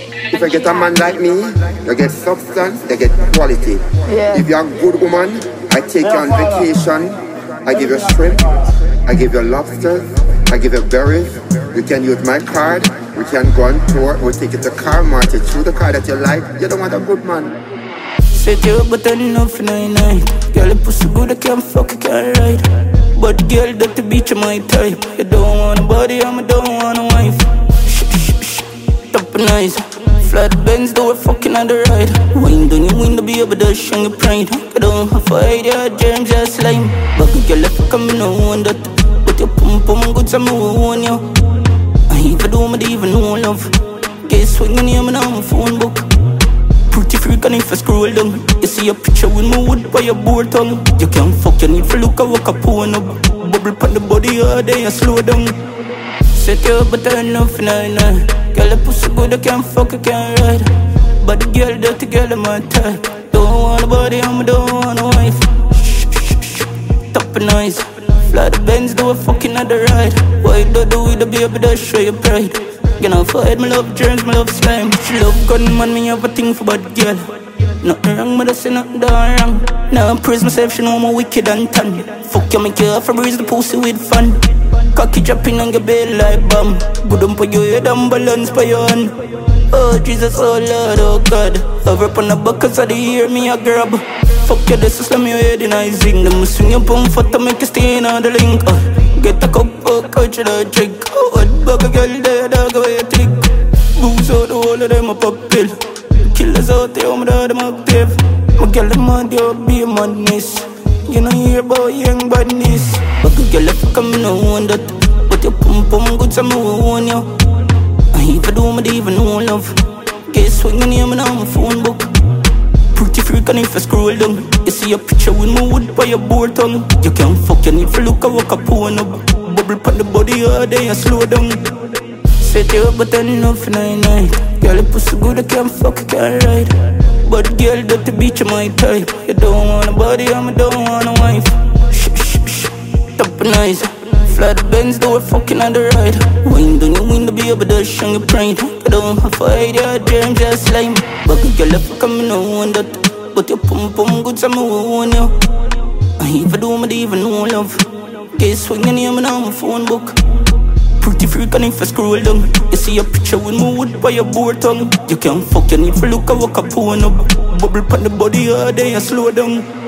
If you get a man like me, you get substance, you get quality. Yeah. If you're a good woman, I take you on vacation, I give you shrimp, I give you lobsters, I give you berries. You can use my card, we can go on tour, we'll take you to car market, choose the car that you like. You don't want a good man. Set you up but enough for 99. Girl, you pussy good, I can't fuck, I can't ride. But girl, that the beach of my type. You don't want a body, I don't want a wife. Top and nice. Flat Benz, do it fucking on the ride. Wind on your window, be able to show your pride. I don't have a idea, germs just slime. But girl, if you come, you know one that. But your pum pum good, some own you. And if I don't even know love. Get swinging here, man, on my phone book. Pretty freak and if I scroll down, you see a picture with my wood by your board tongue. You can't fuck, you need to look, I walk up on up. Bubble pan the body all day and slow down. Set you up but I enough for 99. Girl, the pussy good, I can't fuck, I can't ride. But the girl, dirty girl, I'm my type. Don't want a body, I don't want a wife. Top and nice. Fly the Benz, do a fucking on the ride. Why do do with the baby, that show your pride. You know, for head, my love germs, my love slime. She love gunman, me have a thing for bad girl. Nothing wrong, but I say nothing wrong. Now I praise myself, she know I'm wicked and tan. Fuck you, make you off, I breeze the pussy with fun. Cocky dropping on your bed like bomb. Good on for your head and balance for your hand. Oh Jesus, oh Lord, oh God. Over up on the buckets of the ear, me a grab. Fuck you, this is slam your head in I zing. Them swing your pump foot to make you stay on the link. Get a cup, oh, coach, the drink. Oh, what bug a girl there, dog, away you think. Booze out the whole of them a pop pill. Killers out there, I'm the active. My girl, the mad, you be a madness. You know, hear about young badness. But a girl, if I come, you know, want that. But your pum pum good, some own you. And if I do, I don't even know love. Get swinging here, man, on my phone book. Pretty freak and if I scroll down, you see a picture with my wood by your board tongue. You can't fuck, you need to look, I walk up on up. Bubble pan the body all day and slow down. Set you up but enough for 99. Girl, you pussy good, I can't fuck, I can't ride. But girl, that the beach of my type. You don't want a body, I don't want a wife. Top and nice. Fly the Benz, do it fucking on the ride. Wind on your window, be able to show your pride. I don't have a idea, germs just slime. But girl, if you come, you know one that. But your pum pum good, some own you. And if I do, I don't even know love. Get swinging here, man, on my phone book. Pretty freak and if I scroll down, you see a picture with my wood by your board tongue. You can't fuck, you need to look, I walk up on up. Bubble pan the body all day and slow down.